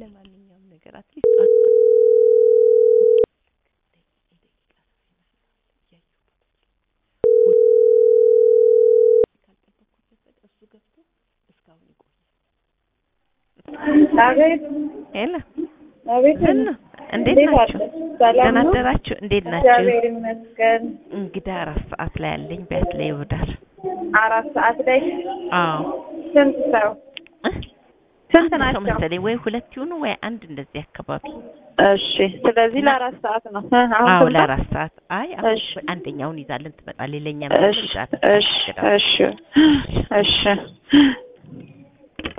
ለማንኛውም ነገር አትሊስት አቤት ሄሎ አቤት እንዴት ናችሁ? ደህና አደራችሁ? እንዴት ናችሁ? እግዚአብሔር ይመስገን። እንግዲህ 4 ሰዓት ላይ ያለኝ ቤት ላይ ይወዳል። 4 ሰዓት ላይ? አዎ። ስንት ሰው? ስንት ናቸው መሰለኝ? ወይ 2 ይሁኑ ወይ 1 እንደዚህ አካባቢ። እሺ፣ ስለዚህ ለ4 ሰዓት ነው። አዎ ለ4 ሰዓት። አይ አንደኛውን ይዛልን ትመጣለች። ለኛ ነው ይዛልን። እሺ